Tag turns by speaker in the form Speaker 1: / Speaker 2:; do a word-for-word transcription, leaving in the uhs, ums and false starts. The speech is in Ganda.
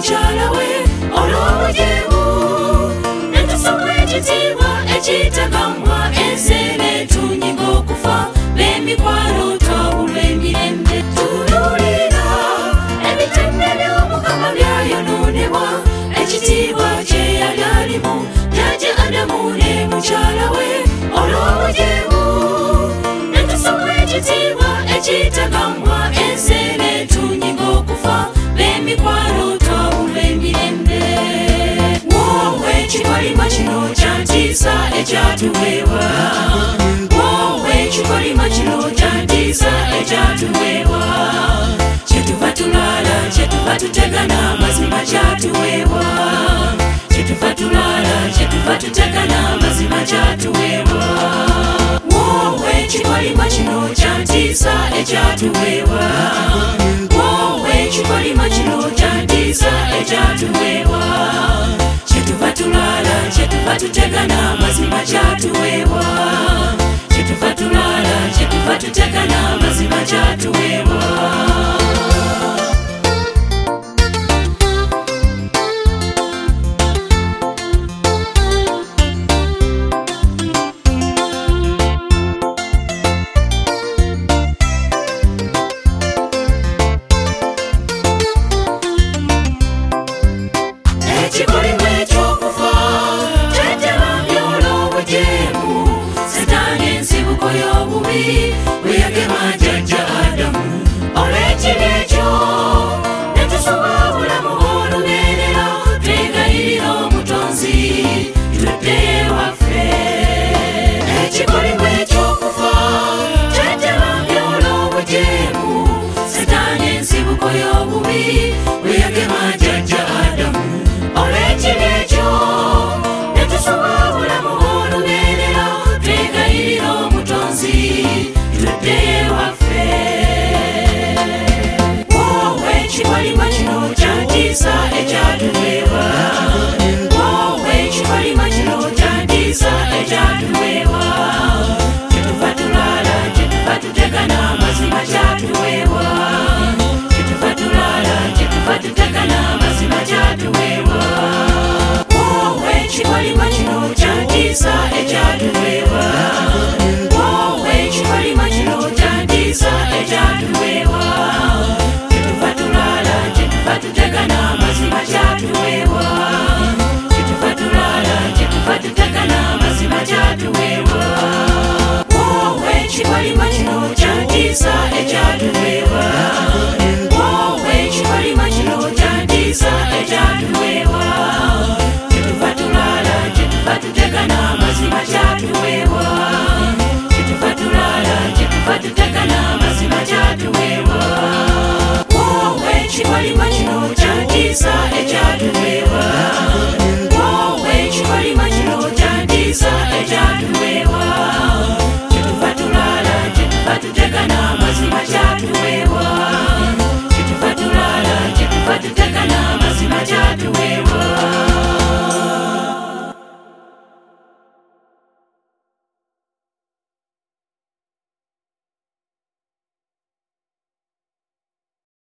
Speaker 1: mukyala we olw'obujeemu netusoma ekitiibwa ekitagamwa enseere tunyinga okufa b'emikwano tobulwa emirembe tunuulira ebitende by'omukama byayonoonebwa ekitiibwa kye yali alimu jjajja Adamu ne mukyala we olw'obujeemu netusoma ekitiibwa ekitagamwa enseere tunyinga okufa b'emikwano tobulwa emirembe wowe ekikolima kino kyantiisa ekyatuweebwa wowe ekikolima kino kyantiisa ekyatuweebwa kyetuva tulwala kyetuva tutegana mazima kyatuweebwa kyetuva tulwala kyetuva tutegana mazima kyatuweebwa wowe ekikolima kino kyantiisa ekyatuweebwa wowe ekikolima kino kyantiisa ekyatuweebwa kyetuva tulwala kyetuva tutegana mazima kyatuweebwa kyetuva tulwala kyetuva tutegana mazima kyatuweebwa ekikolima ekyokufa kyeteba byolw'obujeemu setaani ensibuko y'obubi bwe yagema jjajja Adamu olw'ekibi ekyo netusoma obulamu olubeerera twegayirira omutonzi tuddeyo ewaffe ekikolima ekyokufa kyeteba byolw'obujeemu setaani ensibuko y'obubi bwe yagema jjajja Adamu olw'ekibi ekyo netusoma obulamu olubeerera twegayirira omutonzi tuddeyo ewaffe wowe ekikolima kino kyantiisa ekyatuweebwa wowe ekikolima kino kyantiisa ekyatuweebwa kyetuva tulwala kyetuva tutegana mazima kyatuweebwa kyetuva tulwala kyetuva tutegana mazima kyatuweebwa wowe ekikolima kino kyantiisa ekyatuweebwa wowe ekikolima kino kyantiisa ekyatuweebwa kyetuva tulwala kyetuva tutegana mazima kyatuweebwa kyetuva tulwala kyetuva tutegana mazima kyatuweebwa wowe ekikolima kino kyantiisa ekyatuweebwa wowe ekikolima kino kyantiisa ekyatuweebwa kyetuva tulwala kyetuva tutegana mazima kyatuweebwa kyetuva tulwala kyetuva tutegana mazima kyatuweebwa wowe ekikolima kino kyantiisa ekyatuweebwa wowe ekikolima kino kyantiisa ekyatuweebwa kyetuva tulwala kyetuva tutegana mazima kyatuweebwa kyetuva tulwala kyetuva tutegana mazima kyatuweebwa